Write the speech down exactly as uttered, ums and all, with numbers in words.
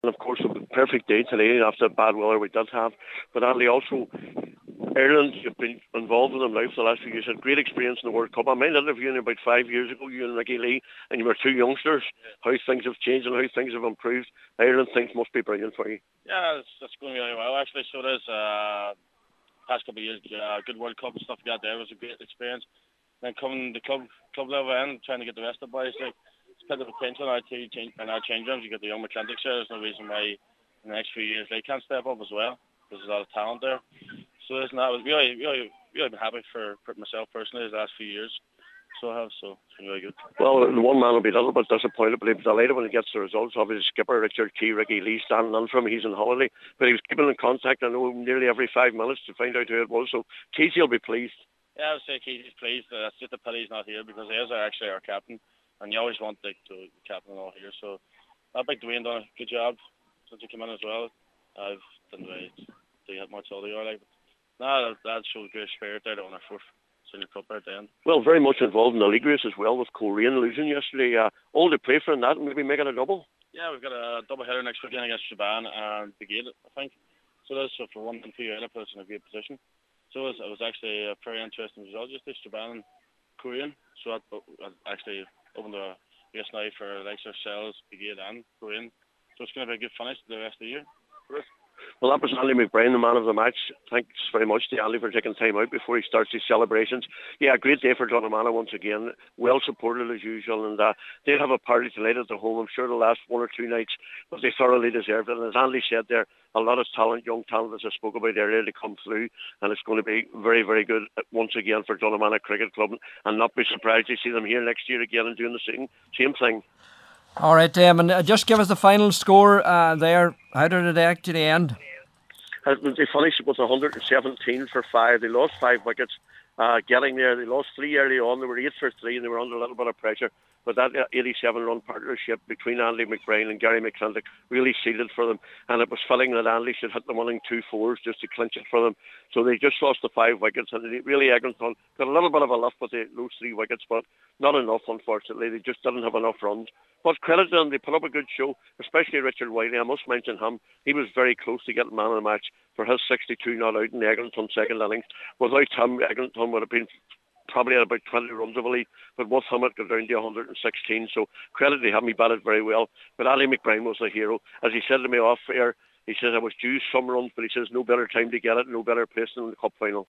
And of course, a perfect day today after the bad weather we did have. But Andy, also, Ireland, you've been involved with them now for the last few years. You had great experience in the World Cup. I remember interviewing you about five years ago, you and Ricky Lee, and you were two youngsters. How things have changed and how things have improved. Ireland things must be brilliant for you. Yeah, it's, it's going really well actually. So it is. Uh, past couple of years, uh, good World Cup and stuff we got there was a great experience. Then coming the club club level and trying to get the rest of the boys, like it's put the potential in our team in our change rooms. You get the young McClintock there. There's no reason why in the next few years they can't step up as well. There's a lot of talent there. So there's not really really really been happy for, for myself personally the last few years. So I have so it's been really good. Well, the one man will be a little bit disappointed, but he'll be delighted when he gets the results. Obviously, skipper Richard Key, Ricky Lee standing in for him. He's on holiday, but he was keeping in contact. I know nearly every five minutes to find out who it was. So Casey will be pleased. Yeah, I would say Casey's pleased. Uh, it's just the pity he's not here because he is actually our captain, and you always want the, the captain and all here. So I think Dwayne done a good job since he came in as well. I didn't really do that much all the year, like. But no, that, that showed great spirit there on our fourth senior cup at the end. Well, very much involved in the league race as well with Coleraine losing yesterday. Uh, all to play for in that and maybe making a double. Yeah, we've got a double header next weekend against Shaban and Brigade, I think. So that's so for one and two, it puts us in a great position. So it was, it was actually a very interesting result yesterday, Shaban and Coleraine. So that actually opened the race now for like ourselves, Brigade and Coleraine. So it's going to be a good finish to the rest of the year. Well, that was Andy McBrien, the man of the match. Thanks very much to Andy for taking time out before he starts his celebrations. Yeah, a great day for Donaghmana once again. Well supported as usual, and uh, they'll have a party tonight at the home. I'm sure it'll last one or two nights, but they thoroughly deserved it. And as Andy said there, a lot of talent, young talent, as I spoke about earlier, to come through, and it's going to be very, very good once again for Donaghmana Cricket Club, and not be surprised to see them here next year again and doing the same, same thing. All right, um, and just give us the final score uh, there. How did it actually end? Uh, they finished with one hundred seventeen for five. They lost five wickets uh, getting there. They lost three early on. They were eight for three and they were under a little bit of pressure. But that eighty-seven run partnership between Andy McBrien and Gary McClintock really sealed for them. And it was fitting that Andy should hit the winning two fours just to clinch it for them. So they just lost the five wickets. And they really, Eglinton got a little bit of a lift with the, those three wickets, but not enough, unfortunately. They just didn't have enough runs. But credit to them, they put up a good show, especially Richard Wiley. I must mention him. He was very close to getting man of the match for his sixty-two not out in the Eglinton second innings. Without him, Eglinton would have been probably at about twenty runs of a lead, but with him it got down to one hundred sixteen, so credit to him, he batted very well. But Ali McBrien was the hero. As he said to me off air, he says I was due some runs, but he says no better time to get it, no better place than the cup final.